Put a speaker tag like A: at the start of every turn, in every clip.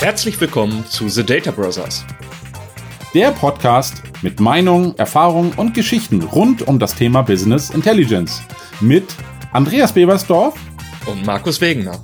A: Herzlich willkommen zu The Data Brothers.
B: Der Podcast mit Meinungen, Erfahrungen und Geschichten rund um das Thema Business Intelligence. Mit Andreas Bebersdorf
A: und Markus Wegener.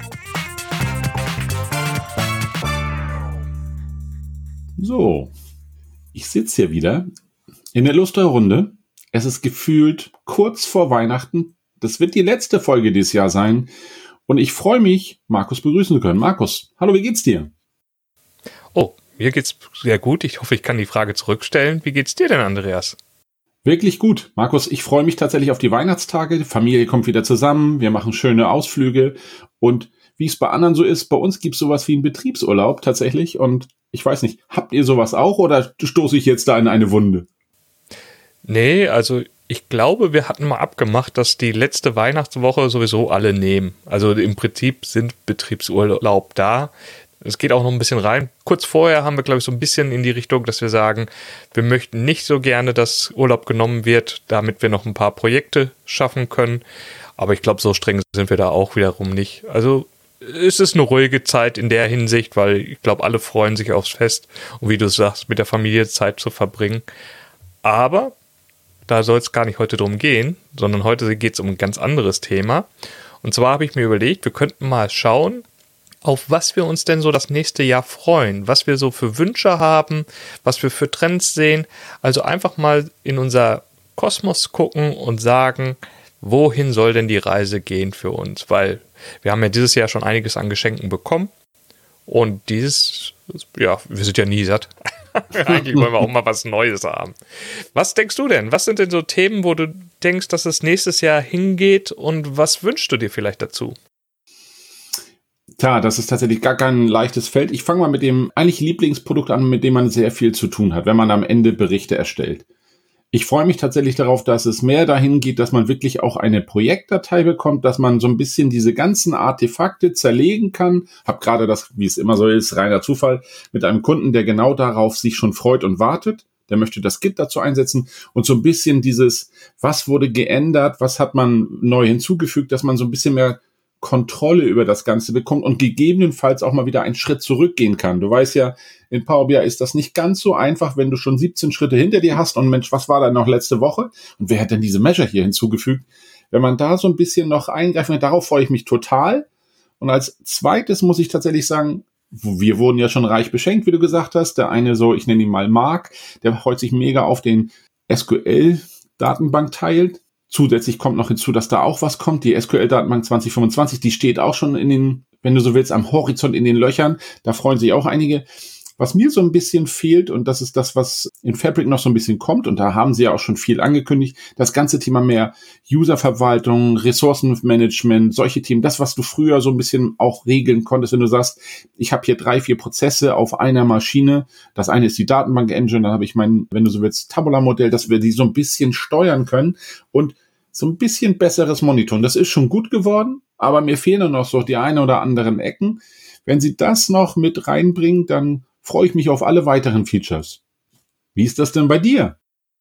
B: So, ich sitze hier wieder in der Lustrer-Runde. Es ist gefühlt kurz vor Weihnachten. Das wird die letzte Folge dieses Jahr sein. Und ich freue mich, Markus begrüßen zu können. Markus, hallo, wie geht's dir?
A: Oh, mir geht's sehr gut. Ich hoffe, ich kann die Frage zurückstellen. Wie geht's dir denn, Andreas?
B: Wirklich gut. Markus, ich freue mich tatsächlich auf die Weihnachtstage. Die Familie kommt wieder zusammen. Wir machen schöne Ausflüge. Und wie es bei anderen so ist, bei uns gibt es sowas wie einen Betriebsurlaub tatsächlich. Und ich weiß nicht, habt ihr sowas auch oder stoße ich jetzt da in eine Wunde?
A: Nee, also ich glaube, wir hatten mal abgemacht, dass die letzte Weihnachtswoche sowieso alle nehmen. Also im Prinzip sind Betriebsurlaub da. Es geht auch noch ein bisschen rein. Kurz vorher haben wir, glaube ich, so ein bisschen in die Richtung, dass wir sagen, wir möchten nicht so gerne, dass Urlaub genommen wird, damit wir noch ein paar Projekte schaffen können. Aber ich glaube, so streng sind wir da auch wiederum nicht. Also es ist eine ruhige Zeit in der Hinsicht, weil ich glaube, alle freuen sich aufs Fest und wie du sagst, mit der Familie Zeit zu verbringen. Aber da soll es gar nicht heute drum gehen, sondern heute geht es um ein ganz anderes Thema. Und zwar habe ich mir überlegt, wir könnten mal schauen, auf was wir uns denn so das nächste Jahr freuen, was wir so für Wünsche haben, was wir für Trends sehen. Also einfach mal in unser Kosmos gucken und sagen, wohin soll denn die Reise gehen für uns? Weil wir haben ja dieses Jahr schon einiges an Geschenken bekommen und wir sind ja nie satt. Eigentlich wollen wir auch mal was Neues haben. Was denkst du denn? Was sind denn so Themen, wo du denkst, dass es nächstes Jahr hingeht und was wünschst du dir vielleicht dazu?
B: Tja, das ist tatsächlich gar kein leichtes Feld. Ich fange mal mit dem eigentlich Lieblingsprodukt an, mit dem man sehr viel zu tun hat, wenn man am Ende Berichte erstellt. Ich freue mich tatsächlich darauf, dass es mehr dahin geht, dass man wirklich auch eine Projektdatei bekommt, dass man so ein bisschen diese ganzen Artefakte zerlegen kann. Hab gerade das, wie es immer so ist, reiner Zufall, mit einem Kunden, der genau darauf sich schon freut und wartet. Der möchte das Git dazu einsetzen und so ein bisschen dieses, was wurde geändert, was hat man neu hinzugefügt, dass man so ein bisschen mehr Kontrolle über das Ganze bekommt und gegebenenfalls auch mal wieder einen Schritt zurückgehen kann. Du weißt ja, in Power BI ist das nicht ganz so einfach, wenn du schon 17 Schritte hinter dir hast und Mensch, was war da noch letzte Woche? Und wer hat denn diese Measure hier hinzugefügt? Wenn man da so ein bisschen noch eingreifen kann, darauf freue ich mich total. Und als zweites muss ich tatsächlich sagen, wir wurden ja schon reich beschenkt, wie du gesagt hast. Der eine so, ich nenne ihn mal Mark, der freut sich mega auf den SQL-Datenbank-Teil. Zusätzlich kommt noch hinzu, dass da auch was kommt. Die SQL-Datenbank 2025, die steht auch schon in den, wenn du so willst, am Horizont in den Löchern. Da freuen sich auch einige. Was mir so ein bisschen fehlt, und das ist das, was in Fabric noch so ein bisschen kommt, und da haben sie ja auch schon viel angekündigt, das ganze Thema mehr Userverwaltung, Ressourcenmanagement, solche Themen, das, was du früher so ein bisschen auch regeln konntest, wenn du sagst, ich habe hier 3-4 Prozesse auf einer Maschine, das eine ist die Datenbank-Engine, dann habe ich mein, wenn du so willst, Tabular-Modell, dass wir die so ein bisschen steuern können und so ein bisschen besseres Monitoren. Das ist schon gut geworden, aber mir fehlen noch so die eine oder anderen Ecken. Wenn sie das noch mit reinbringen, dann freue ich mich auf alle weiteren Features. Wie ist das denn bei dir?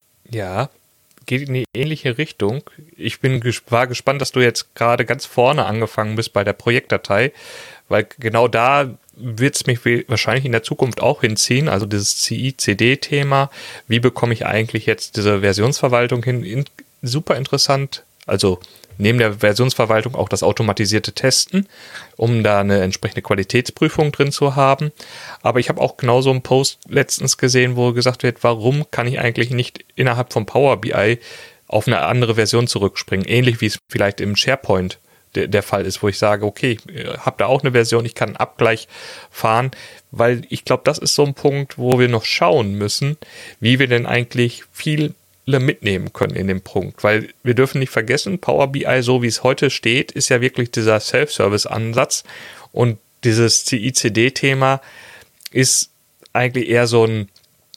A: Ja, geht in die ähnliche Richtung. Ich war gespannt, dass du jetzt gerade ganz vorne angefangen bist bei der Projektdatei, weil genau da wird es mich wahrscheinlich in der Zukunft auch hinziehen, also dieses CI/CD-Thema. Wie bekomme ich eigentlich jetzt diese Versionsverwaltung hin? Super interessant, also neben der Versionsverwaltung auch das automatisierte Testen, um da eine entsprechende Qualitätsprüfung drin zu haben. Aber ich habe auch genauso einen Post letztens gesehen, wo gesagt wird, warum kann ich eigentlich nicht innerhalb von Power BI auf eine andere Version zurückspringen? Ähnlich wie es vielleicht im SharePoint der Fall ist, wo ich sage, okay, ich habe da auch eine Version, ich kann einen Abgleich fahren, weil ich glaube, das ist so ein Punkt, wo wir noch schauen müssen, wie wir denn eigentlich viel mitnehmen können in dem Punkt, weil wir dürfen nicht vergessen, Power BI, so wie es heute steht, ist ja wirklich dieser Self-Service-Ansatz und dieses CI/CD-Thema ist eigentlich eher so ein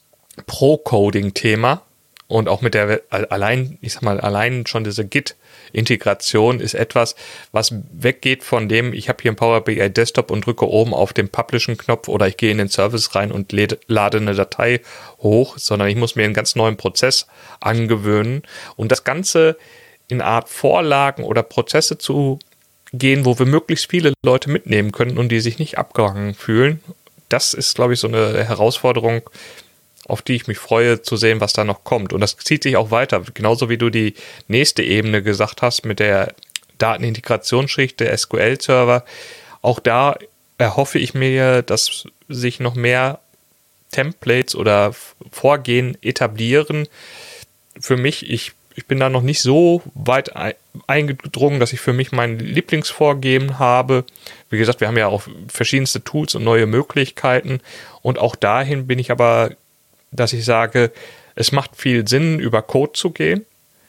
A: Pro-Coding-Thema und auch mit der allein schon diese Git-Integration ist etwas, was weggeht von dem, ich habe hier einen Power BI Desktop und drücke oben auf den Publishen-Knopf oder ich gehe in den Service rein und lade eine Datei hoch, sondern ich muss mir einen ganz neuen Prozess angewöhnen und das Ganze in Art Vorlagen oder Prozesse zu gehen, wo wir möglichst viele Leute mitnehmen können und die sich nicht abgehangen fühlen. das ist, glaube ich, so eine Herausforderung, auf die ich mich freue, zu sehen, was da noch kommt. Und das zieht sich auch weiter. Genauso wie du die nächste Ebene gesagt hast mit der Datenintegrationsschicht, der SQL-Server. Auch da erhoffe ich mir, dass sich noch mehr Templates oder Vorgehen etablieren. Für mich, ich bin da noch nicht so weit eingedrungen, dass ich für mich mein Lieblingsvorgehen habe. Wie gesagt, wir haben ja auch verschiedenste Tools und neue Möglichkeiten. Und auch dahin bin ich aber, dass ich sage, es macht viel Sinn, über Code zu gehen.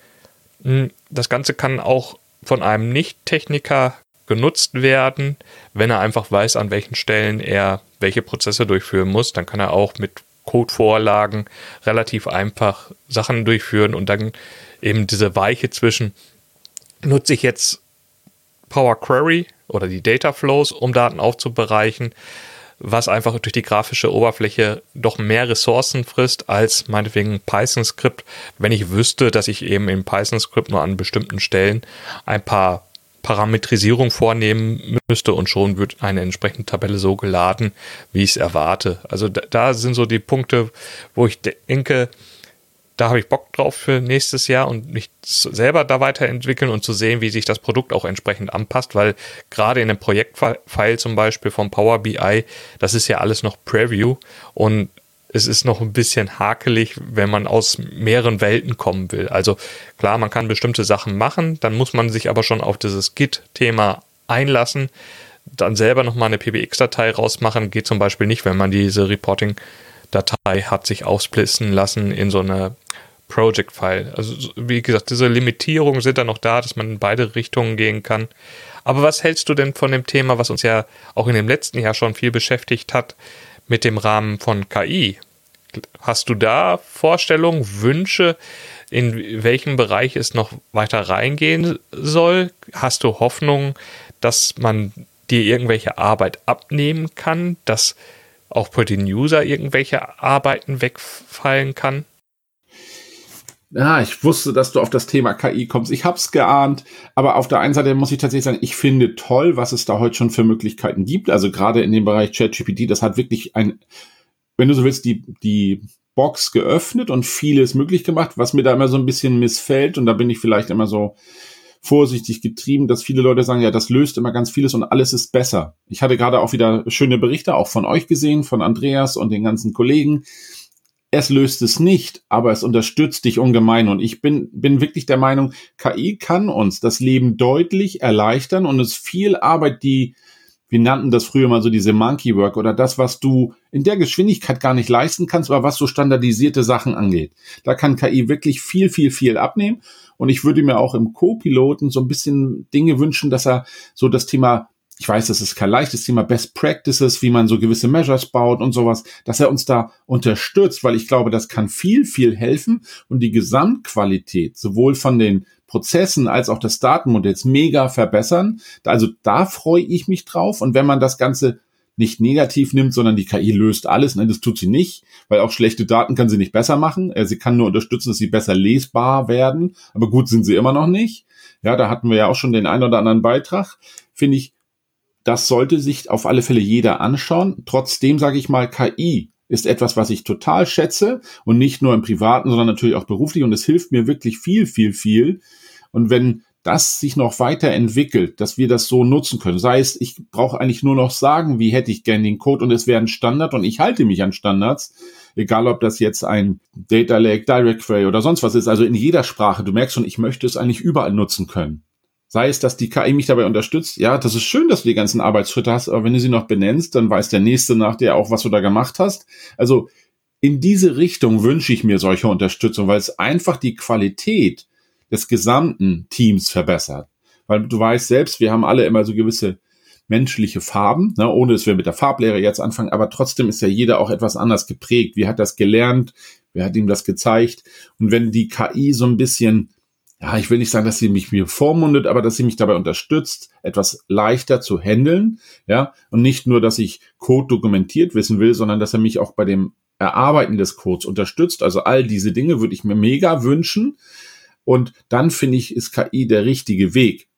A: Das Ganze kann auch von einem Nicht-Techniker genutzt werden, wenn er einfach weiß, an welchen Stellen er welche Prozesse durchführen muss. Dann kann er auch mit Codevorlagen relativ einfach Sachen durchführen und dann eben diese Weiche zwischen, nutze ich jetzt Power Query oder die Data Flows, um Daten aufzubereichen, was einfach durch die grafische Oberfläche doch mehr Ressourcen frisst als meinetwegen Python-Skript, wenn ich wüsste, dass ich eben im Python-Skript nur an bestimmten Stellen ein paar Parametrisierung vornehmen müsste und schon wird eine entsprechende Tabelle so geladen, wie ich es erwarte. Also da sind so die Punkte, wo ich denke, da habe ich Bock drauf für nächstes Jahr und mich selber da weiterentwickeln und zu sehen, wie sich das Produkt auch entsprechend anpasst, weil gerade in dem Projektfile zum Beispiel vom Power BI, das ist ja alles noch Preview und es ist noch ein bisschen hakelig, wenn man aus mehreren Welten kommen will. Also klar, man kann bestimmte Sachen machen, dann muss man sich aber schon auf dieses Git-Thema einlassen, dann selber nochmal eine PBX-Datei rausmachen, geht zum Beispiel nicht, wenn man diese Reporting-Datei hat sich aufsplitzen lassen in so eine Project-File. Also wie gesagt, diese Limitierungen sind dann noch da, dass man in beide Richtungen gehen kann. Aber was hältst du denn von dem Thema, was uns ja auch in dem letzten Jahr schon viel beschäftigt hat, mit dem Rahmen von KI? Hast du da Vorstellungen, Wünsche, in welchem Bereich es noch weiter reingehen soll? Hast du Hoffnung, dass man dir irgendwelche Arbeit abnehmen kann, dass auch für den User irgendwelche Arbeiten wegfallen kann?
B: Ja, ich wusste, dass du auf das Thema KI kommst. Ich hab's geahnt, aber auf der einen Seite muss ich tatsächlich sagen, ich finde toll, was es da heute schon für Möglichkeiten gibt. Also gerade in dem Bereich ChatGPT, das hat wirklich wenn du so willst, die Box geöffnet und vieles möglich gemacht, was mir da immer so ein bisschen missfällt. Und da bin ich vielleicht immer so vorsichtig getrieben, dass viele Leute sagen, ja, das löst immer ganz vieles und alles ist besser. Ich hatte gerade auch wieder schöne Berichte auch von euch gesehen, von Andreas und den ganzen Kollegen. Es löst es nicht, aber es unterstützt dich ungemein. Und ich bin wirklich der Meinung, KI kann uns das Leben deutlich erleichtern und es viel Arbeit, wir nannten das früher mal so diese Monkey Work oder das, was du in der Geschwindigkeit gar nicht leisten kannst, aber was so standardisierte Sachen angeht. Da kann KI wirklich viel, viel, viel abnehmen. Und ich würde mir auch im Co-Piloten so ein bisschen Dinge wünschen, dass er so das Thema, ich weiß, das ist kein leichtes Thema, Best Practices, wie man so gewisse Measures baut und sowas, dass er uns da unterstützt, weil ich glaube, das kann viel, viel helfen und die Gesamtqualität sowohl von den Prozessen als auch des Datenmodells mega verbessern. Also da freue ich mich drauf. Und wenn man das Ganze nicht negativ nimmt, sondern die KI löst alles, das tut sie nicht, weil auch schlechte Daten kann sie nicht besser machen. Sie kann nur unterstützen, dass sie besser lesbar werden. Aber gut sind sie immer noch nicht. Ja, da hatten wir ja auch schon den einen oder anderen Beitrag. Finde ich, das sollte sich auf alle Fälle jeder anschauen. Trotzdem sage ich mal, KI ist etwas, was ich total schätze und nicht nur im Privaten, sondern natürlich auch beruflich. Und es hilft mir wirklich viel, viel, viel. Und wenn das sich noch weiterentwickelt, dass wir das so nutzen können, sei es, ich brauche eigentlich nur noch sagen, wie hätte ich gerne den Code und es wäre ein Standard und ich halte mich an Standards, egal ob das jetzt ein Data Lake, Direct Query oder sonst was ist, also in jeder Sprache. Du merkst schon, ich möchte es eigentlich überall nutzen können. Sei es, dass die KI mich dabei unterstützt. Ja, das ist schön, dass du die ganzen Arbeitsschritte hast, aber wenn du sie noch benennst, dann weiß der Nächste nach dir auch, was du da gemacht hast. Also in diese Richtung wünsche ich mir solche Unterstützung, weil es einfach die Qualität des gesamten Teams verbessert. Weil du weißt selbst, wir haben alle immer so gewisse menschliche Farben, ne, ohne dass wir mit der Farblehre jetzt anfangen, aber trotzdem ist ja jeder auch etwas anders geprägt. Wie hat das gelernt? Wer hat ihm das gezeigt? Und wenn die KI so ein bisschen, ja, ich will nicht sagen, dass sie mich mir vormundet, aber dass sie mich dabei unterstützt, etwas leichter zu handeln, ja, und nicht nur, dass ich Code dokumentiert wissen will, sondern dass er mich auch bei dem Erarbeiten des Codes unterstützt. Also all diese Dinge würde ich mir mega wünschen. Und dann finde ich, ist KI der richtige Weg.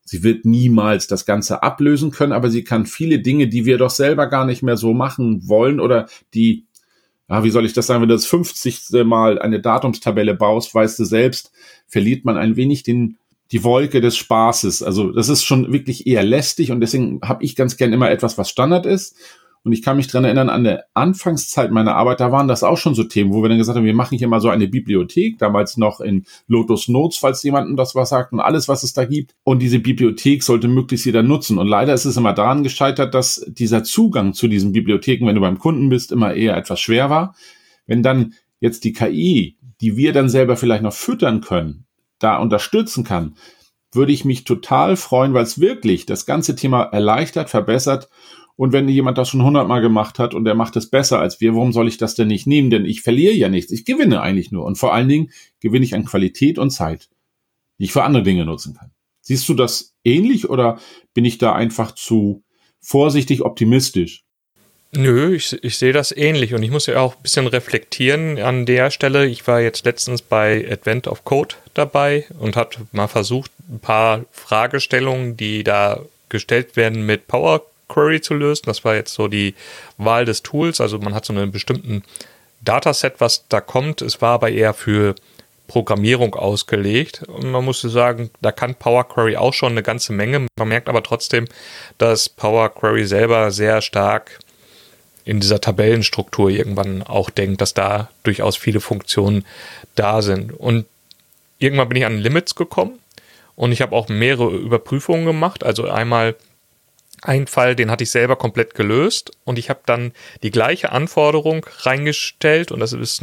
B: Sie wird niemals das Ganze ablösen können, aber sie kann viele Dinge, die wir doch selber gar nicht mehr so machen wollen oder die, wie soll ich das sagen, wenn du das 50. Mal eine Datumstabelle baust, weißt du selbst, verliert man ein wenig die Wolke des Spaßes. Also das ist schon wirklich eher lästig und deswegen habe ich ganz gern immer etwas, was Standard ist. Und ich kann mich dran erinnern, an der Anfangszeit meiner Arbeit, da waren das auch schon so Themen, wo wir dann gesagt haben, wir machen hier mal so eine Bibliothek, damals noch in Lotus Notes, falls jemandem das was sagt und alles, was es da gibt. Und diese Bibliothek sollte möglichst jeder nutzen. Und leider ist es immer daran gescheitert, dass dieser Zugang zu diesen Bibliotheken, wenn du beim Kunden bist, immer eher etwas schwer war. Wenn dann jetzt die KI, die wir dann selber vielleicht noch füttern können, da unterstützen kann, würde ich mich total freuen, weil es wirklich das ganze Thema erleichtert, verbessert. Und wenn jemand das schon 100-mal gemacht hat und er macht es besser als wir, warum soll ich das denn nicht nehmen? Denn ich verliere ja nichts. Ich gewinne eigentlich nur. Und vor allen Dingen gewinne ich an Qualität und Zeit, die ich für andere Dinge nutzen kann. Siehst du das ähnlich oder bin ich da einfach zu vorsichtig optimistisch?
A: Nö, ich sehe das ähnlich und ich muss ja auch ein bisschen reflektieren an der Stelle. Ich war jetzt letztens bei Advent of Code dabei und habe mal versucht, ein paar Fragestellungen, die da gestellt werden, mit Power Query zu lösen. Das war jetzt so die Wahl des Tools. Also man hat so einen bestimmten Dataset, was da kommt. Es war aber eher für Programmierung ausgelegt. Und man musste sagen, da kann Power Query auch schon eine ganze Menge. Man merkt aber trotzdem, dass Power Query selber sehr stark in dieser Tabellenstruktur irgendwann auch denkt, dass da durchaus viele Funktionen da sind. Und irgendwann bin ich an Limits gekommen und ich habe auch mehrere Überprüfungen gemacht. Also einmal ein Fall, den hatte ich selber komplett gelöst und ich habe dann die gleiche Anforderung reingestellt und das ist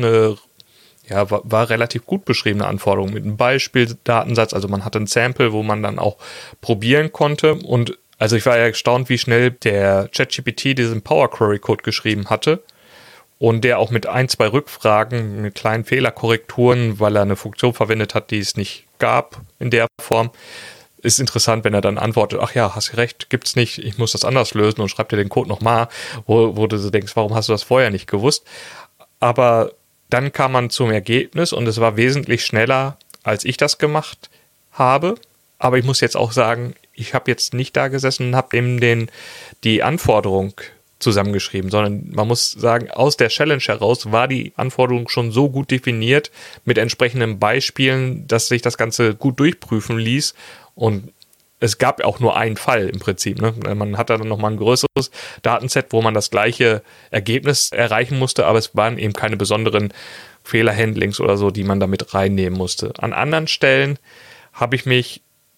A: war relativ gut beschriebene Anforderung mit einem Beispieldatensatz. Also man hatte ein Sample, wo man dann auch probieren konnte und also ich war ja erstaunt, wie schnell der ChatGPT diesen Power Query Code geschrieben hatte und der auch mit 1, 2 Rückfragen, mit kleinen Fehlerkorrekturen, weil er eine Funktion verwendet hat, die es nicht gab in der Form. Ist interessant, wenn er dann antwortet, ach ja, hast recht, gibt's nicht, ich muss das anders lösen und schreibt dir den Code nochmal, wo du so denkst, warum hast du das vorher nicht gewusst? Aber dann kam man zum Ergebnis und es war wesentlich schneller, als ich das gemacht habe. Aber ich muss jetzt auch sagen, ich habe jetzt nicht da gesessen und habe eben die Anforderung zusammengeschrieben, sondern man muss sagen, aus der Challenge heraus war die Anforderung schon so gut definiert mit entsprechenden Beispielen, dass sich das Ganze gut durchprüfen ließ und es gab auch nur einen Fall im Prinzip. Ne? Man hat dann nochmal ein größeres Datenset, wo man das gleiche Ergebnis erreichen musste, aber es waren eben keine besonderen Fehlerhandlings oder so, die man damit reinnehmen musste. An anderen Stellen habe ich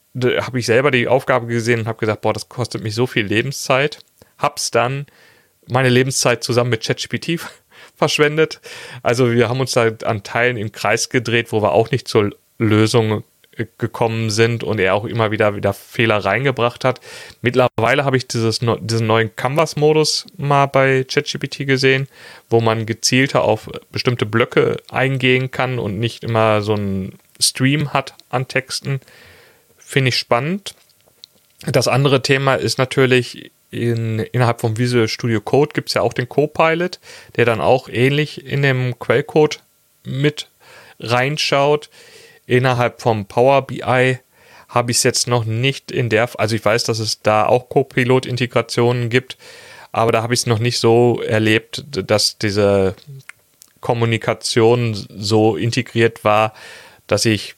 A: selber die Aufgabe gesehen und habe gesagt, boah, das kostet mich so viel Lebenszeit. Hab's dann meine Lebenszeit zusammen mit ChatGPT verschwendet. Also wir haben uns da an Teilen im Kreis gedreht, wo wir auch nicht zur Lösung gekommen sind und er auch immer wieder Fehler reingebracht hat. Mittlerweile habe ich diesen neuen Canvas-Modus mal bei ChatGPT gesehen, wo man gezielter auf bestimmte Blöcke eingehen kann und nicht immer so einen Stream hat an Texten. Finde ich spannend. Das andere Thema ist natürlich, innerhalb vom Visual Studio Code gibt es ja auch den Copilot, der dann auch ähnlich in dem Quellcode mit reinschaut. Innerhalb vom Power BI habe ich es jetzt noch nicht also ich weiß, dass es da auch Copilot-Integrationen gibt, aber da habe ich es noch nicht so erlebt, dass diese Kommunikation so integriert war, dass ich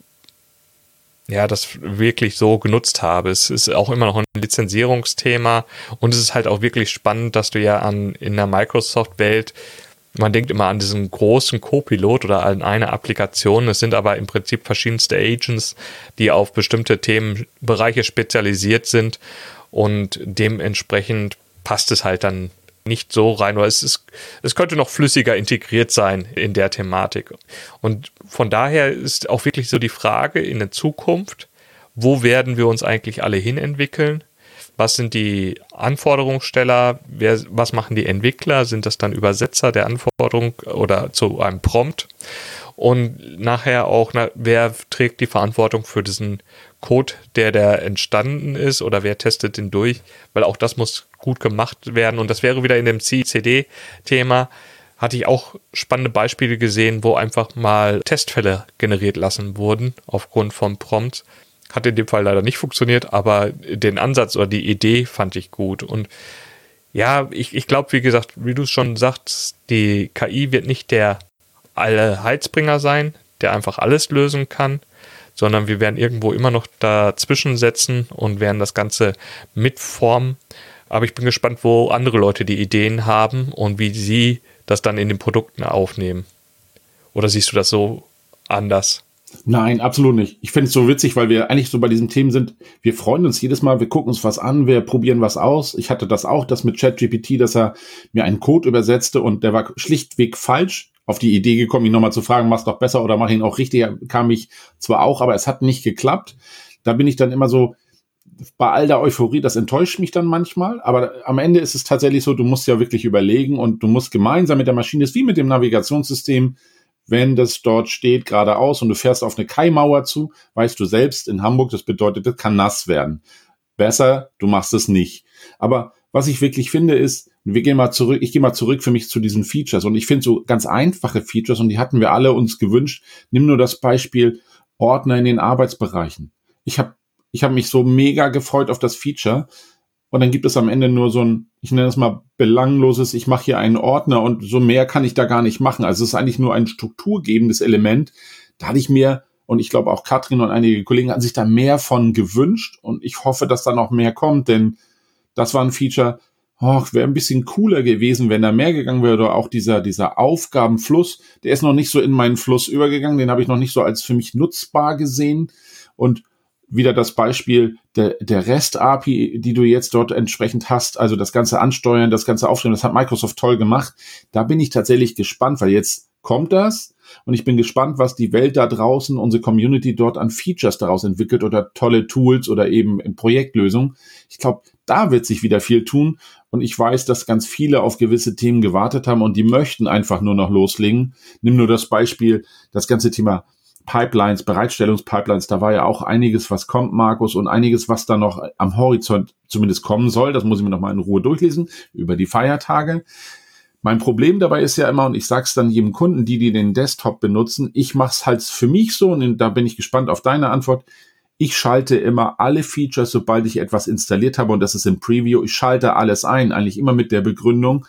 A: das wirklich so genutzt habe. Es ist auch immer noch ein Lizenzierungsthema und es ist halt auch wirklich spannend, dass du ja in der Microsoft-Welt, man denkt immer an diesen großen Copilot oder an eine Applikation, es sind aber im Prinzip verschiedenste Agents, die auf bestimmte Themenbereiche spezialisiert sind und dementsprechend passt es halt dann nicht so rein, weil es könnte noch flüssiger integriert sein in der Thematik. Und von daher ist auch wirklich so die Frage in der Zukunft, wo werden wir uns eigentlich alle hin entwickeln? Was sind die Anforderungssteller? Was machen die Entwickler? Sind das dann Übersetzer der Anforderung oder zu einem Prompt? Und nachher auch, wer trägt die Verantwortung für diesen Code, der entstanden ist oder wer testet den durch? Weil auch das muss gut gemacht werden. Und das wäre wieder in dem CI/CD-Thema. Hatte ich auch spannende Beispiele gesehen, wo einfach mal Testfälle generiert lassen wurden aufgrund von Prompts. Hat in dem Fall leider nicht funktioniert, aber den Ansatz oder die Idee fand ich gut. Und ja, ich glaube, wie gesagt, wie du es schon sagst, die KI wird nicht der Allheilsbringer sein, der einfach alles lösen kann, sondern wir werden irgendwo immer noch dazwischen setzen und werden das Ganze mitformen. Aber ich bin gespannt, wo andere Leute die Ideen haben und wie sie das dann in den Produkten aufnehmen. Oder siehst du das so anders?
B: Nein, absolut nicht. Ich finde es so witzig, weil wir eigentlich so bei diesen Themen sind. Wir freuen uns jedes Mal, wir gucken uns was an, wir probieren was aus. Ich hatte das auch, das mit ChatGPT, dass er mir einen Code übersetzte und der war schlichtweg falsch. Auf die Idee gekommen, ihn nochmal zu fragen, mach's doch besser oder mach ihn auch richtig, kam ich zwar auch, aber es hat nicht geklappt. Da bin ich dann immer so, bei all der Euphorie, das enttäuscht mich dann manchmal, aber am Ende ist es tatsächlich so, du musst ja wirklich überlegen und du musst gemeinsam mit der Maschine, ist wie mit dem Navigationssystem, wenn das dort steht geradeaus und du fährst auf eine Kaimauer zu, weißt du selbst in Hamburg, das bedeutet, das kann nass werden. Besser, du machst es nicht. Aber was ich wirklich finde ist, ich gehe mal zurück für mich zu diesen Features und ich finde so ganz einfache Features und die hatten wir alle uns gewünscht. Nimm nur das Beispiel Ordner in den Arbeitsbereichen. Ich habe mich so mega gefreut auf das Feature und dann gibt es am Ende nur so ein, ich nenne es mal belangloses, ich mache hier einen Ordner und so mehr kann ich da gar nicht machen. Also es ist eigentlich nur ein strukturgebendes Element. Da hatte ich mir, und ich glaube auch Katrin und einige Kollegen hatten sich da mehr von gewünscht und ich hoffe, dass da noch mehr kommt, denn das war ein Feature, wäre ein bisschen cooler gewesen, wenn da mehr gegangen wäre oder auch dieser Aufgabenfluss, der ist noch nicht so in meinen Fluss übergegangen, den habe ich noch nicht so als für mich nutzbar gesehen und wieder das Beispiel der REST-API, die du jetzt dort entsprechend hast, also das ganze Ansteuern, das ganze Aufstellen, das hat Microsoft toll gemacht. Da bin ich tatsächlich gespannt, weil jetzt kommt das und ich bin gespannt, was die Welt da draußen, unsere Community dort an Features daraus entwickelt oder tolle Tools oder eben in Projektlösungen. Ich glaube, da wird sich wieder viel tun und ich weiß, dass ganz viele auf gewisse Themen gewartet haben und die möchten einfach nur noch loslegen. Nimm nur das Beispiel, das ganze Thema Pipelines, Bereitstellungspipelines, da war ja auch einiges, was kommt, Markus, und einiges, was da noch am Horizont zumindest kommen soll. Das muss ich mir noch mal in Ruhe durchlesen über die Feiertage. Mein Problem dabei ist ja immer, und ich sag's dann jedem Kunden, die den Desktop benutzen, ich mach's halt für mich so, und da bin ich gespannt auf deine Antwort. Ich schalte immer alle Features, sobald ich etwas installiert habe, und das ist im Preview, ich schalte alles ein, eigentlich immer mit der Begründung,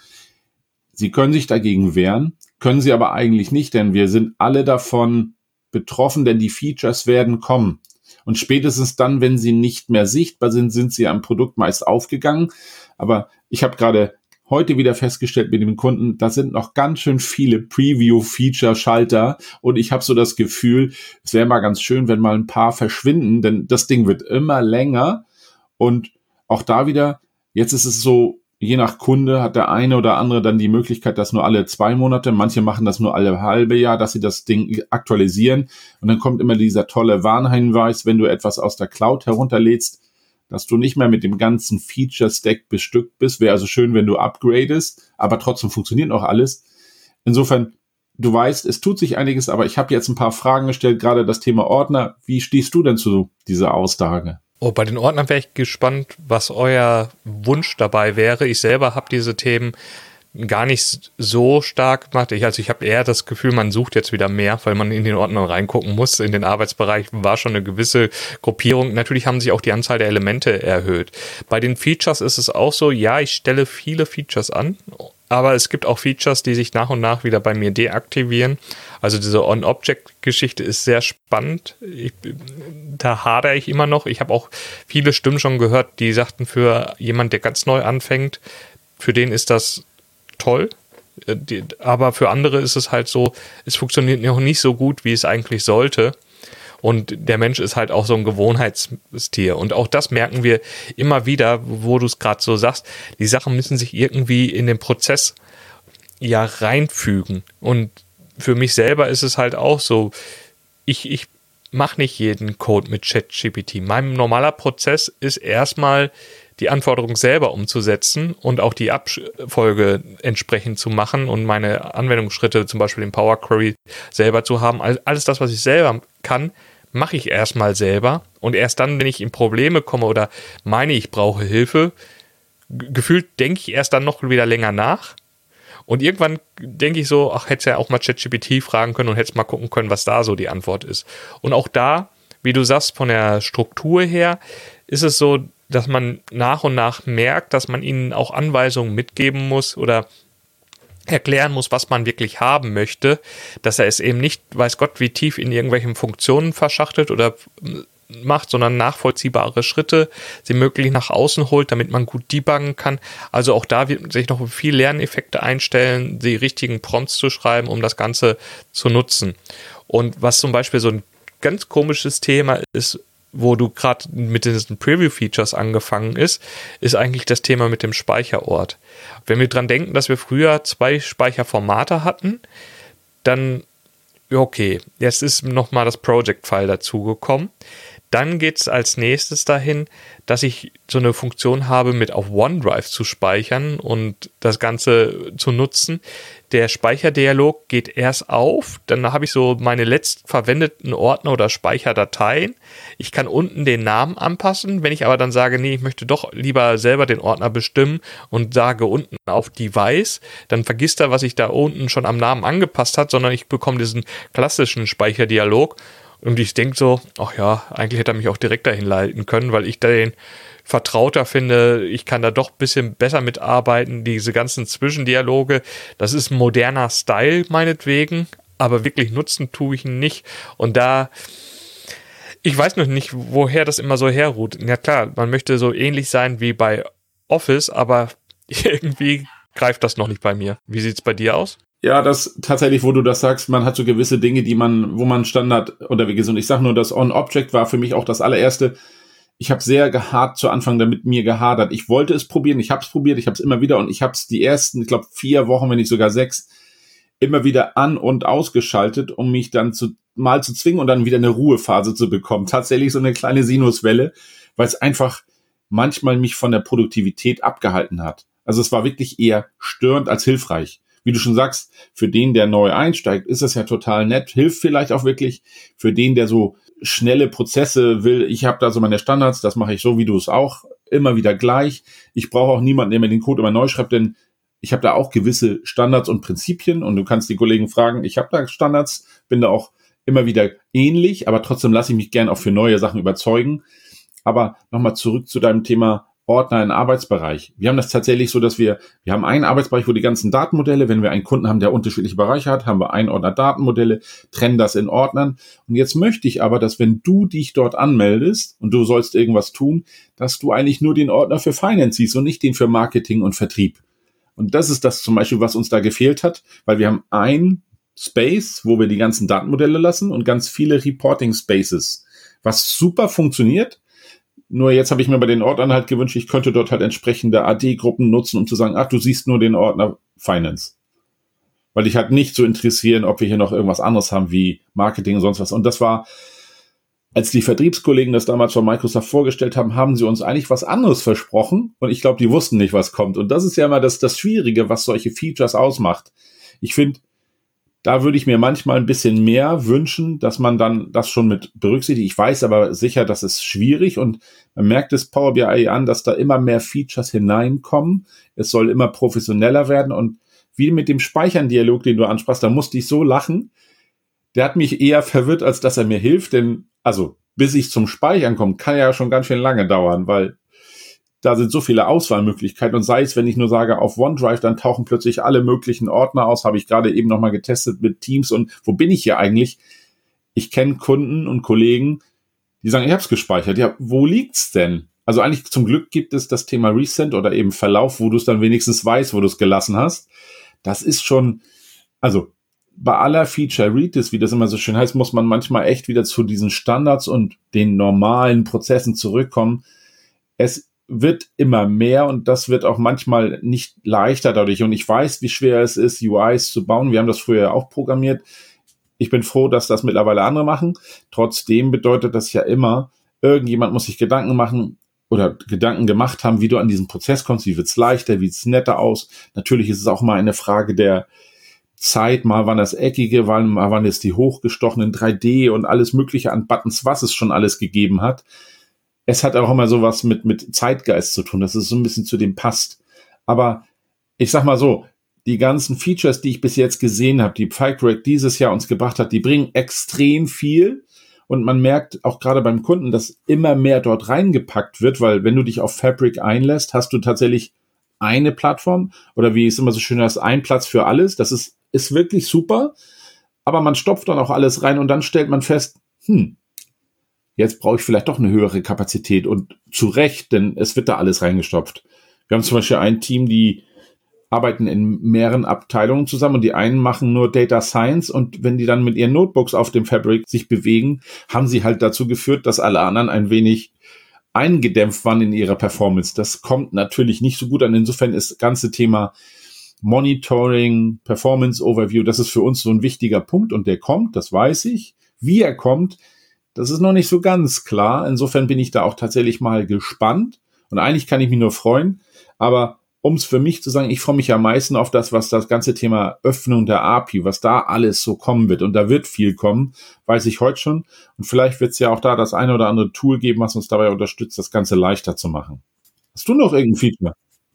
B: Sie können sich dagegen wehren, können Sie aber eigentlich nicht, denn wir sind alle davon betroffen, denn die Features werden kommen. Und spätestens dann, wenn sie nicht mehr sichtbar sind, sind sie am Produkt meist aufgegangen. Aber ich habe gerade heute wieder festgestellt mit dem Kunden, da sind noch ganz schön viele Preview-Feature-Schalter und ich habe so das Gefühl, es wäre mal ganz schön, wenn mal ein paar verschwinden, denn das Ding wird immer länger und auch da wieder, jetzt ist es so, je nach Kunde hat der eine oder andere dann die Möglichkeit, das nur alle 2 Monate, manche machen das nur alle halbe Jahr, dass sie das Ding aktualisieren und dann kommt immer dieser tolle Warnhinweis, wenn du etwas aus der Cloud herunterlädst, dass du nicht mehr mit dem ganzen Feature-Stack bestückt bist. Wäre also schön, wenn du upgradest, aber trotzdem funktioniert noch alles. Insofern, du weißt, es tut sich einiges, aber ich habe jetzt ein paar Fragen gestellt, gerade das Thema Ordner. Wie stehst du denn zu dieser Aussage?
A: Oh, bei den Ordnern wäre ich gespannt, was euer Wunsch dabei wäre. Ich selber habe diese Themen gar nicht so stark gemacht. Ich habe eher das Gefühl, man sucht jetzt wieder mehr, weil man in den Ordner reingucken muss. In den Arbeitsbereich war schon eine gewisse Gruppierung. Natürlich haben sich auch die Anzahl der Elemente erhöht. Bei den Features ist es auch so, ja, ich stelle viele Features an, aber es gibt auch Features, die sich nach und nach wieder bei mir deaktivieren. Also diese On-Object-Geschichte ist sehr spannend. Da hadere ich immer noch. Ich habe auch viele Stimmen schon gehört, die sagten, für jemand, der ganz neu anfängt, für den ist das toll. Aber für andere ist es halt so, es funktioniert noch nicht so gut, wie es eigentlich sollte. Und der Mensch ist halt auch so ein Gewohnheitstier. Und auch das merken wir immer wieder, wo du es gerade so sagst. Die Sachen müssen sich irgendwie in den Prozess ja reinfügen. Und für mich selber ist es halt auch so, ich mache nicht jeden Code mit ChatGPT. Mein normaler Prozess ist erstmal die Anforderung selber umzusetzen und auch die Abfolge entsprechend zu machen und meine Anwendungsschritte, zum Beispiel in Power Query, selber zu haben. Alles das, was ich selber kann, mache ich erstmal selber und erst dann, wenn ich in Probleme komme oder meine, ich brauche Hilfe, gefühlt denke ich erst dann noch wieder länger nach und irgendwann denke ich so, ach, hätte ja auch mal ChatGPT fragen können und hätte mal gucken können, was da so die Antwort ist. Und auch da wie du sagst, von der Struktur her ist es so, dass man nach und nach merkt, dass man ihnen auch Anweisungen mitgeben muss oder erklären muss, was man wirklich haben möchte, dass er es eben nicht, weiß Gott, wie tief in irgendwelchen Funktionen verschachtet oder macht, sondern nachvollziehbare Schritte, sie möglichst nach außen holt, damit man gut debuggen kann. Also auch da wird sich noch viel Lerneffekte einstellen, die richtigen Prompts zu schreiben, um das Ganze zu nutzen. Und was zum Beispiel so ein ganz komisches Thema ist, wo du gerade mit diesen Preview-Features angefangen ist eigentlich das Thema mit dem Speicherort. Wenn wir dran denken, dass wir früher 2 Speicherformate hatten, dann, okay, jetzt ist nochmal das Project-File dazugekommen. Dann geht es als nächstes dahin, dass ich so eine Funktion habe, mit auf OneDrive zu speichern und das Ganze zu nutzen. Der Speicherdialog geht erst auf, dann habe ich so meine letzt verwendeten Ordner oder Speicherdateien. Ich kann unten den Namen anpassen. Wenn ich aber dann sage, nee, ich möchte doch lieber selber den Ordner bestimmen und sage unten auf Device, dann vergisst er, was ich da unten schon am Namen angepasst hat, sondern ich bekomme diesen klassischen Speicherdialog. Und ich denke so, ach ja, eigentlich hätte er mich auch direkt dahin leiten können, weil ich den vertrauter finde. Ich kann da doch ein bisschen besser mitarbeiten. Diese ganzen Zwischendialoge, das ist ein moderner Style meinetwegen, aber wirklich nutzen tue ich ihn nicht. Und da, ich weiß noch nicht, woher das immer so herruht. Ja klar, man möchte so ähnlich sein wie bei Office, aber irgendwie greift das noch nicht bei mir. Wie sieht's bei dir aus?
B: Ja, das tatsächlich, wo du das sagst, man hat so gewisse Dinge, wo man Standard unterwegs ist. Und ich sage nur, das On-Object war für mich auch das allererste. Ich habe sehr zu Anfang damit mir gehadert. Ich wollte es probieren, ich habe es probiert, ich habe es immer wieder und ich habe es die ersten, ich glaube 4 Wochen, wenn nicht sogar 6, immer wieder an- und ausgeschaltet, um mich dann mal zu zwingen und dann wieder eine Ruhephase zu bekommen. Tatsächlich so eine kleine Sinuswelle, weil es einfach manchmal mich von der Produktivität abgehalten hat. Also es war wirklich eher störend als hilfreich. Wie du schon sagst, für den, der neu einsteigt, ist es ja total nett, hilft vielleicht auch wirklich. Für den, der so schnelle Prozesse will, ich habe da so meine Standards, das mache ich so, wie du es auch, immer wieder gleich. Ich brauche auch niemanden, der mir den Code immer neu schreibt, denn ich habe da auch gewisse Standards und Prinzipien und du kannst die Kollegen fragen, ich habe da Standards, bin da auch immer wieder ähnlich, aber trotzdem lasse ich mich gern auch für neue Sachen überzeugen. Aber nochmal zurück zu deinem Thema Ordner in Arbeitsbereich. Wir haben das tatsächlich so, dass wir haben einen Arbeitsbereich, wo die ganzen Datenmodelle, wenn wir einen Kunden haben, der unterschiedliche Bereiche hat, haben wir einen Ordner Datenmodelle, trennen das in Ordnern. Und jetzt möchte ich aber, dass wenn du dich dort anmeldest und du sollst irgendwas tun, dass du eigentlich nur den Ordner für Finance siehst und nicht den für Marketing und Vertrieb. Und das ist das zum Beispiel, was uns da gefehlt hat, weil wir haben ein Space, wo wir die ganzen Datenmodelle lassen und ganz viele Reporting Spaces, was super funktioniert. Nur jetzt habe ich mir bei den Ordnern halt gewünscht, ich könnte dort halt entsprechende AD-Gruppen nutzen, um zu sagen, ach, du siehst nur den Ordner Finance. Weil dich halt nicht so interessieren, ob wir hier noch irgendwas anderes haben wie Marketing und sonst was. Und das war, als die Vertriebskollegen das damals von Microsoft vorgestellt haben, haben sie uns eigentlich was anderes versprochen. Und ich glaube, die wussten nicht, was kommt. Und das ist ja immer das Schwierige, was solche Features ausmacht. Ich finde, da würde ich mir manchmal ein bisschen mehr wünschen, dass man dann das schon mit berücksichtigt. Ich weiß aber sicher, das ist schwierig und man merkt es Power BI an, dass da immer mehr Features hineinkommen. Es soll immer professioneller werden und wie mit dem Speichern-Dialog, den du ansprachst, da musste ich so lachen. Der hat mich eher verwirrt, als dass er mir hilft, denn also bis ich zum Speichern komme, kann ja schon ganz schön lange dauern, weil da sind so viele Auswahlmöglichkeiten und sei es, wenn ich nur sage, auf OneDrive, dann tauchen plötzlich alle möglichen Ordner aus, habe ich gerade eben nochmal getestet mit Teams und wo bin ich hier eigentlich? Ich kenne Kunden und Kollegen, die sagen, ich habe es gespeichert. Ja, wo liegt's denn? Also eigentlich zum Glück gibt es das Thema Recent oder eben Verlauf, wo du es dann wenigstens weißt, wo du es gelassen hast. Das ist schon, also bei aller Feature-Readiness, wie das immer so schön heißt, muss man manchmal echt wieder zu diesen Standards und den normalen Prozessen zurückkommen. Es wird immer mehr und das wird auch manchmal nicht leichter dadurch. Und ich weiß, wie schwer es ist, UIs zu bauen. Wir haben das früher auch programmiert. Ich bin froh, dass das mittlerweile andere machen. Trotzdem bedeutet das ja immer, irgendjemand muss sich Gedanken machen oder Gedanken gemacht haben, wie du an diesen Prozess kommst, wie wird's leichter, wie sieht's netter aus. Natürlich ist es auch mal eine Frage der Zeit, mal waren das eckige, mal waren es die hochgestochenen 3D und alles mögliche an Buttons, was es schon alles gegeben hat. Es hat auch immer sowas mit Zeitgeist zu tun, dass es so ein bisschen zu dem passt. Aber ich sag mal so, die ganzen Features, die ich bis jetzt gesehen habe, die FileCorrect dieses Jahr uns gebracht hat, die bringen extrem viel. Und man merkt auch gerade beim Kunden, dass immer mehr dort reingepackt wird, weil wenn du dich auf Fabric einlässt, hast du tatsächlich eine Plattform oder wie es immer so schön heißt, ein Platz für alles. Das ist wirklich super, aber man stopft dann auch alles rein und dann stellt man fest, jetzt brauche ich vielleicht doch eine höhere Kapazität und zu Recht, denn es wird da alles reingestopft. Wir haben zum Beispiel ein Team, die arbeiten in mehreren Abteilungen zusammen und die einen machen nur Data Science und wenn die dann mit ihren Notebooks auf dem Fabric sich bewegen, haben sie halt dazu geführt, dass alle anderen ein wenig eingedämpft waren in ihrer Performance. Das kommt natürlich nicht so gut an. Insofern ist das ganze Thema Monitoring, Performance Overview, das ist für uns so ein wichtiger Punkt und der kommt, das weiß ich. Wie er kommt, das ist noch nicht so ganz klar. Insofern bin ich da auch tatsächlich mal gespannt und eigentlich kann ich mich nur freuen, aber um es für mich zu sagen, ich freue mich am meisten auf das, was das ganze Thema Öffnung der API, was da alles so kommen wird. Und da wird viel kommen, weiß ich heute schon. Und vielleicht wird es ja auch da das eine oder andere Tool geben, was uns dabei unterstützt, das Ganze leichter zu machen. Hast du noch irgendein Feature?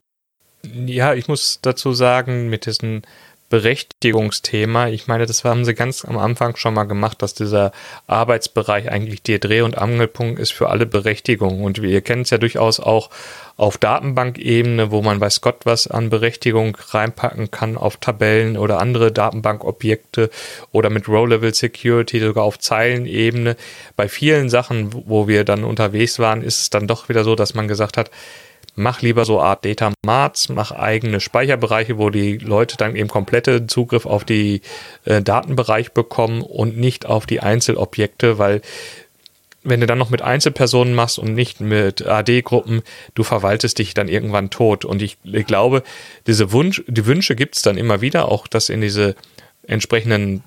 A: Ja, ich muss dazu sagen, mit diesem Berechtigungsthema, ich meine, das haben sie ganz am Anfang schon mal gemacht, dass dieser Arbeitsbereich eigentlich der Dreh- und Angelpunkt ist für alle Berechtigungen. Und wir kennen es ja durchaus auch auf Datenbankebene, wo man weiß Gott was an Berechtigung reinpacken kann auf Tabellen oder andere Datenbankobjekte oder mit Row-Level Security sogar auf Zeilenebene. Bei vielen Sachen, wo wir dann unterwegs waren, ist es dann doch wieder so, dass man gesagt hat, mach lieber so Art Data Marts, mach eigene Speicherbereiche, wo die Leute dann eben komplette Zugriff auf die Datenbereich bekommen und nicht auf die Einzelobjekte, weil wenn du dann noch mit Einzelpersonen machst und nicht mit AD-Gruppen, du verwaltest dich dann irgendwann tot. Und ich glaube, die Wünsche gibt es dann immer wieder, auch das in diese entsprechenden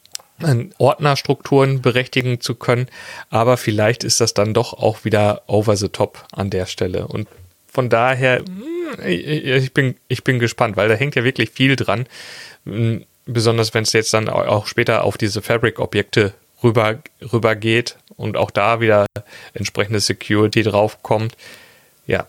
A: Ordnerstrukturen berechtigen zu können. Aber vielleicht ist das dann doch auch wieder over the top an der Stelle. Und von daher, ich bin gespannt, weil da hängt ja wirklich viel dran. Besonders wenn es jetzt dann auch später auf diese Fabric-Objekte rüber geht und auch da wieder entsprechende Security draufkommt. Ja,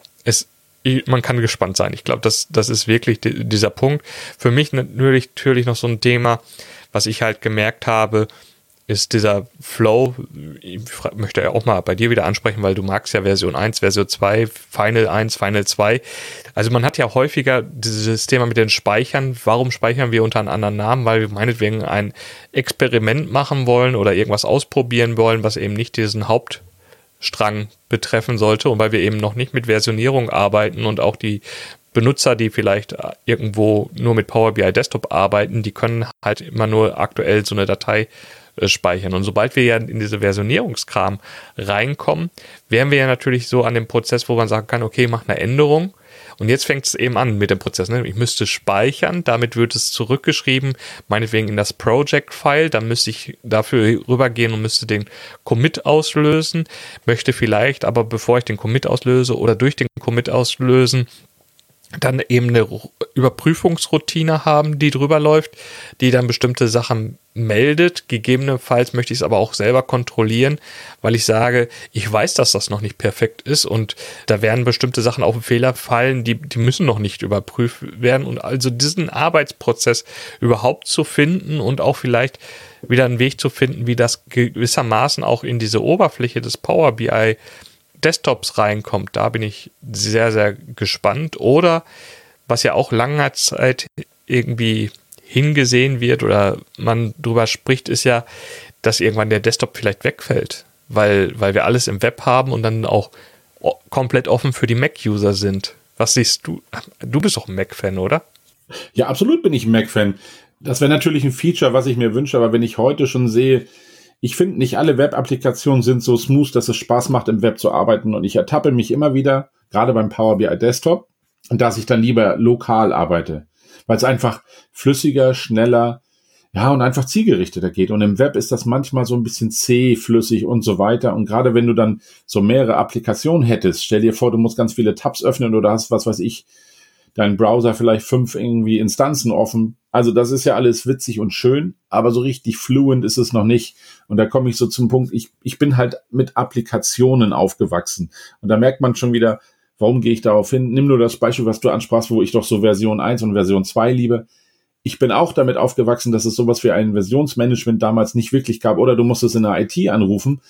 A: man kann gespannt sein. Ich glaube, das ist wirklich dieser Punkt. Für mich natürlich noch so ein Thema, was ich halt gemerkt habe, ist dieser Flow. Ich möchte ja auch mal bei dir wieder ansprechen, weil du magst ja Version 1, Version 2, Final 1, Final 2. Also man hat ja häufiger dieses Thema mit den Speichern. Warum speichern wir unter einem anderen Namen? Weil wir meinetwegen ein Experiment machen wollen oder irgendwas ausprobieren wollen, was eben nicht diesen Hauptstrang betreffen sollte und weil wir eben noch nicht mit Versionierung arbeiten und auch die Benutzer, die vielleicht irgendwo nur mit Power BI Desktop arbeiten, die können halt immer nur aktuell so eine Datei speichern. Und sobald wir ja in diese Versionierungskram reinkommen, wären wir ja natürlich so an dem Prozess, wo man sagen kann, okay, mach eine Änderung. Und jetzt fängt es eben an mit dem Prozess. Ne? Ich müsste speichern, damit wird es zurückgeschrieben, meinetwegen in das Project-File, dann müsste ich dafür rübergehen und müsste den Commit auslösen, möchte vielleicht, aber bevor ich den Commit auslöse oder durch den Commit auslösen, dann eben eine Überprüfungsroutine haben, die drüber läuft, die dann bestimmte Sachen meldet. Gegebenenfalls möchte ich es aber auch selber kontrollieren, weil ich sage, ich weiß, dass das noch nicht perfekt ist und da werden bestimmte Sachen auf Fehler fallen, die müssen noch nicht überprüft werden. Und also diesen Arbeitsprozess überhaupt zu finden und auch vielleicht wieder einen Weg zu finden, wie das gewissermaßen auch in diese Oberfläche des Power BI Desktops reinkommt, da bin ich sehr, sehr gespannt. Oder was ja auch langer Zeit irgendwie hingesehen wird oder man drüber spricht, ist ja, dass irgendwann der Desktop vielleicht wegfällt, weil wir alles im Web haben und dann auch komplett offen für die Mac-User sind. Was siehst du? Du bist doch ein Mac-Fan, oder?
B: Ja, absolut bin ich ein Mac-Fan. Das wäre natürlich ein Feature, was ich mir wünsche, aber wenn ich heute schon sehe, ich finde, nicht alle Web-Applikationen sind so smooth, dass es Spaß macht, im Web zu arbeiten. Und ich ertappe mich immer wieder, gerade beim Power BI Desktop, dass ich dann lieber lokal arbeite, weil es einfach flüssiger, schneller, ja, und einfach zielgerichteter geht. Und im Web ist das manchmal so ein bisschen zäh, flüssig und so weiter. Und gerade wenn du dann so mehrere Applikationen hättest, stell dir vor, du musst ganz viele Tabs öffnen oder hast, was weiß ich, dein Browser vielleicht 5 irgendwie Instanzen offen. Also das ist ja alles witzig und schön, aber so richtig fluent ist es noch nicht. Und da komme ich so zum Punkt, ich bin halt mit Applikationen aufgewachsen. Und da merkt man schon wieder, warum gehe ich darauf hin? Nimm nur das Beispiel, was du ansprachst, wo ich doch so Version 1 und Version 2 liebe. Ich bin auch damit aufgewachsen, dass es sowas wie ein Versionsmanagement damals nicht wirklich gab oder du musstest in der IT anrufen.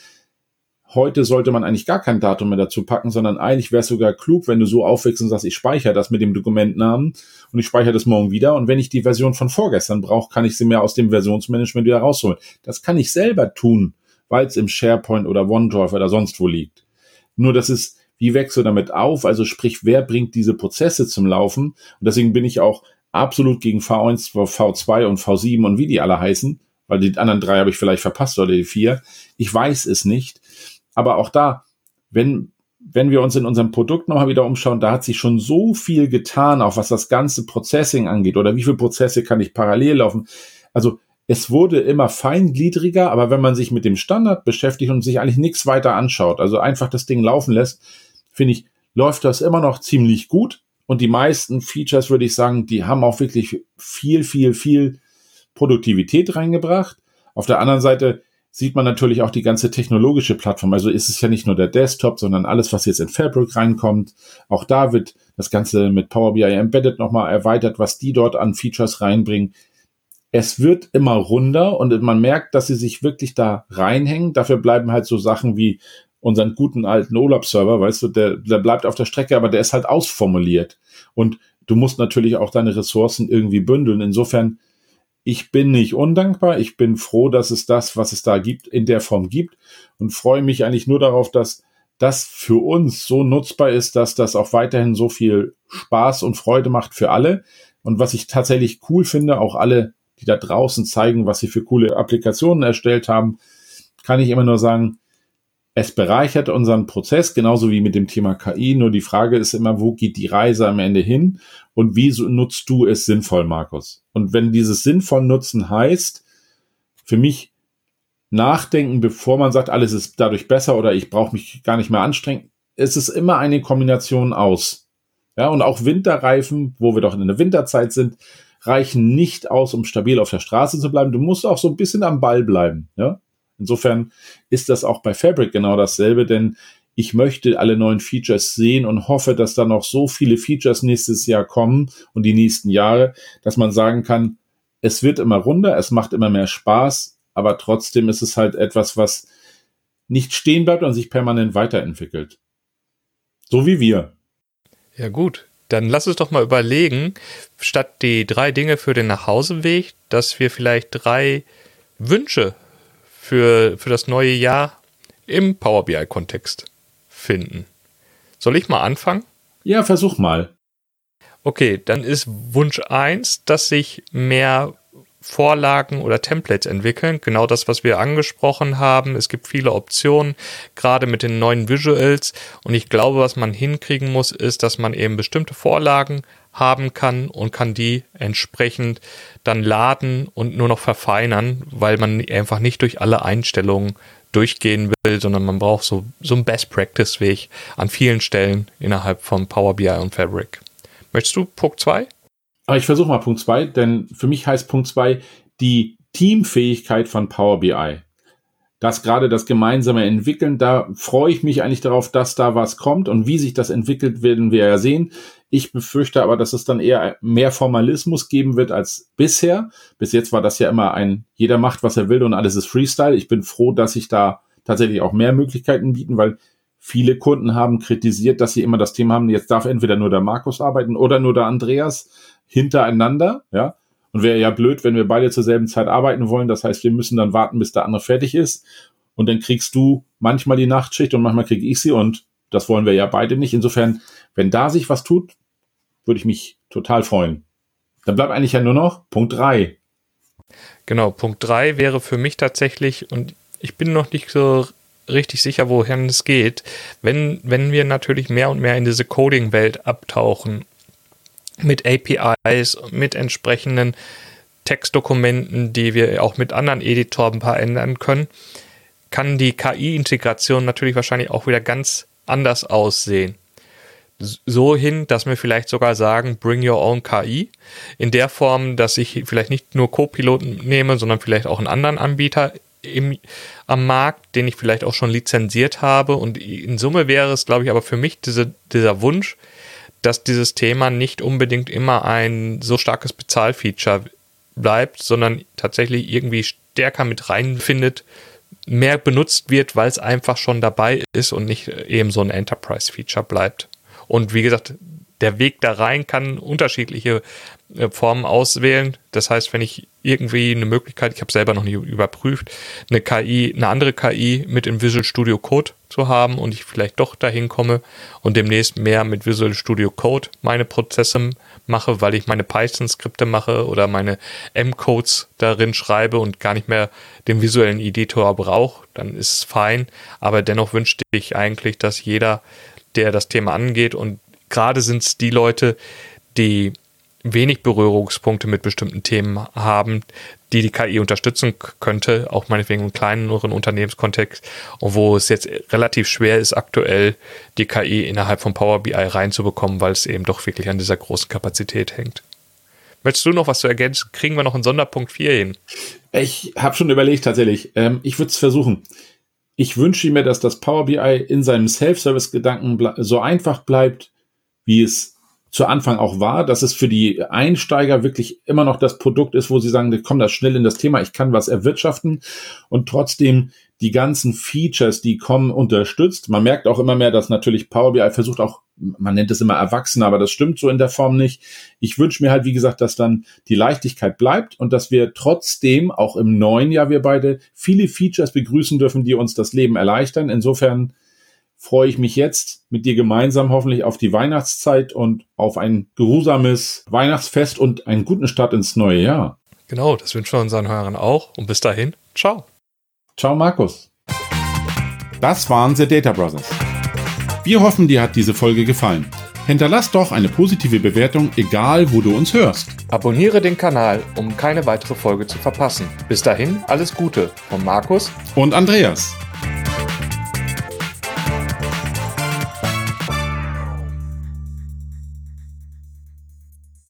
B: Heute sollte man eigentlich gar kein Datum mehr dazu packen, sondern eigentlich wäre es sogar klug, wenn du so aufwächst und sagst, ich speichere das mit dem Dokumentnamen und ich speichere das morgen wieder und wenn ich die Version von vorgestern brauche, kann ich sie mir aus dem Versionsmanagement wieder rausholen. Das kann ich selber tun, weil es im SharePoint oder OneDrive oder sonst wo liegt. Nur das ist, wie wächst du damit auf? Also sprich, wer bringt diese Prozesse zum Laufen? Und deswegen bin ich auch absolut gegen V1, V2 und V7 und wie die alle heißen, weil die anderen 3 habe ich vielleicht verpasst oder die 4. Ich weiß es nicht. Aber auch da, wenn wir uns in unserem Produkt nochmal wieder umschauen, da hat sich schon so viel getan, auch was das ganze Processing angeht oder wie viele Prozesse kann ich parallel laufen. Also es wurde immer feingliedriger, aber wenn man sich mit dem Standard beschäftigt und sich eigentlich nichts weiter anschaut, also einfach das Ding laufen lässt, finde ich, läuft das immer noch ziemlich gut. Und die meisten Features, würde ich sagen, die haben auch wirklich viel Produktivität reingebracht. Auf der anderen Seite sieht man natürlich auch die ganze technologische Plattform. Also ist es ja nicht nur der Desktop, sondern alles, was jetzt in Fabric reinkommt. Auch da wird das Ganze mit Power BI Embedded nochmal erweitert, was die dort an Features reinbringen. Es wird immer runder und man merkt, dass sie sich wirklich da reinhängen. Dafür bleiben halt so Sachen wie unseren guten alten OLAP-Server, weißt du, der bleibt auf der Strecke, aber der ist halt ausformuliert. Und du musst natürlich auch deine Ressourcen irgendwie bündeln. Insofern, ich bin nicht undankbar. Ich bin froh, dass es das, was es da gibt, in der Form gibt und freue mich eigentlich nur darauf, dass das für uns so nutzbar ist, dass das auch weiterhin so viel Spaß und Freude macht für alle. Und was ich tatsächlich cool finde, auch alle, die da draußen zeigen, was sie für coole Applikationen erstellt haben, kann ich immer nur sagen, es bereichert unseren Prozess, genauso wie mit dem Thema KI. Nur die Frage ist immer, wo geht die Reise am Ende hin und wie nutzt du es sinnvoll, Markus? Und wenn dieses sinnvoll nutzen heißt, für mich nachdenken, bevor man sagt, alles ist dadurch besser oder ich brauche mich gar nicht mehr anstrengen, es ist immer eine Kombination aus. Ja, und auch Winterreifen, wo wir doch in der Winterzeit sind, reichen nicht aus, um stabil auf der Straße zu bleiben. Du musst auch so ein bisschen am Ball bleiben, ja. Insofern ist das auch bei Fabric genau dasselbe, denn ich möchte alle neuen Features sehen und hoffe, dass da noch so viele Features nächstes Jahr kommen und die nächsten Jahre, dass man sagen kann, es wird immer runder, es macht immer mehr Spaß, aber trotzdem ist es halt etwas, was nicht stehen bleibt und sich permanent weiterentwickelt. So wie wir.
A: Ja gut, dann lass uns doch mal überlegen, statt die 3 Dinge für den Nachhauseweg, dass wir vielleicht 3 Wünsche für das neue Jahr im Power BI-Kontext finden. Soll ich mal anfangen?
B: Ja, versuch mal.
A: Okay, dann ist Wunsch 1, dass sich mehr Vorlagen oder Templates entwickeln. Genau das, was wir angesprochen haben. Es gibt viele Optionen, gerade mit den neuen Visuals. Und ich glaube, was man hinkriegen muss, ist, dass man eben bestimmte Vorlagen haben kann und kann die entsprechend dann laden und nur noch verfeinern, weil man einfach nicht durch alle Einstellungen durchgehen will, sondern man braucht so einen Best-Practice-Weg an vielen Stellen innerhalb von Power BI und Fabric. Möchtest du Punkt 2?
B: Aber ich versuche mal Punkt 2, denn für mich heißt Punkt 2 die Teamfähigkeit von Power BI. Das gerade das gemeinsame Entwickeln, da freue ich mich eigentlich darauf, dass da was kommt und wie sich das entwickelt, werden wir ja sehen. Ich befürchte aber, dass es dann eher mehr Formalismus geben wird als bisher. Bis jetzt war das ja immer jeder macht, was er will und alles ist Freestyle. Ich bin froh, dass sich da tatsächlich auch mehr Möglichkeiten bieten, weil viele Kunden haben kritisiert, dass sie immer das Thema haben, jetzt darf entweder nur der Markus arbeiten oder nur der Andreas hintereinander, ja. Und wäre ja blöd, wenn wir beide zur selben Zeit arbeiten wollen. Das heißt, wir müssen dann warten, bis der andere fertig ist. Und dann kriegst du manchmal die Nachtschicht und manchmal kriege ich sie. Und das wollen wir ja beide nicht. Insofern, wenn da sich was tut, würde ich mich total freuen. Dann bleibt eigentlich ja nur noch Punkt 3.
A: Genau, Punkt 3 wäre für mich tatsächlich, und ich bin noch nicht so richtig sicher, wohin es geht, wenn wir natürlich mehr und mehr in diese Coding-Welt abtauchen, mit APIs, mit entsprechenden Textdokumenten, die wir auch mit anderen Editoren verändern können, kann die KI-Integration natürlich wahrscheinlich auch wieder ganz anders aussehen. So hin, dass wir vielleicht sogar sagen, bring your own KI, in der Form, dass ich vielleicht nicht nur Copiloten nehme, sondern vielleicht auch einen anderen Anbieter am Markt, den ich vielleicht auch schon lizenziert habe. Und in Summe wäre es, glaube ich, aber für mich dieser Wunsch, dass dieses Thema nicht unbedingt immer ein so starkes Bezahlfeature bleibt, sondern tatsächlich irgendwie stärker mit reinfindet, mehr benutzt wird, weil es einfach schon dabei ist und nicht eben so ein Enterprise-Feature bleibt. Und wie gesagt, der Weg da rein kann unterschiedliche Formen auswählen. Das heißt, wenn ich irgendwie eine Möglichkeit, ich habe selber noch nie überprüft, eine andere KI mit in Visual Studio Code zu haben und ich vielleicht doch dahin komme und demnächst mehr mit Visual Studio Code meine Prozesse mache, weil ich meine Python-Skripte mache oder meine M-Codes darin schreibe und gar nicht mehr den visuellen Editor brauche, dann ist es fein. Aber dennoch wünschte ich eigentlich, dass jeder, der das Thema angeht, und gerade sind es die Leute, die wenig Berührungspunkte mit bestimmten Themen haben, die KI unterstützen könnte, auch meinetwegen im kleineren Unternehmenskontext, und wo es jetzt relativ schwer ist, aktuell die KI innerhalb von Power BI reinzubekommen, weil es eben doch wirklich an dieser großen Kapazität hängt. Möchtest du noch was zu ergänzen? Kriegen wir noch einen Sonderpunkt 4 hin?
B: Ich habe schon überlegt tatsächlich. Ich würde es versuchen. Ich wünsche mir, dass das Power BI in seinem Self-Service-Gedanken so einfach bleibt, wie es zu Anfang auch war, dass es für die Einsteiger wirklich immer noch das Produkt ist, wo sie sagen, ich komme da schnell in das Thema, ich kann was erwirtschaften und trotzdem die ganzen Features, die kommen, unterstützt. Man merkt auch immer mehr, dass natürlich Power BI versucht auch, man nennt es immer Erwachsene, aber das stimmt so in der Form nicht. Ich wünsche mir halt, wie gesagt, dass dann die Leichtigkeit bleibt und dass wir trotzdem, auch im neuen Jahr wir beide, viele Features begrüßen dürfen, die uns das Leben erleichtern. Insofern freue ich mich jetzt mit dir gemeinsam hoffentlich auf die Weihnachtszeit und auf ein geruhsames Weihnachtsfest und einen guten Start ins neue Jahr.
A: Genau, das wünschen wir unseren Hörern auch. Und bis dahin, ciao.
B: Ciao, Markus. Das waren The Data Brothers. Wir hoffen, dir hat diese Folge gefallen. Hinterlass doch eine positive Bewertung, egal wo du uns hörst.
A: Abonniere den Kanal, um keine weitere Folge zu verpassen. Bis dahin, alles Gute von Markus
B: und Andreas.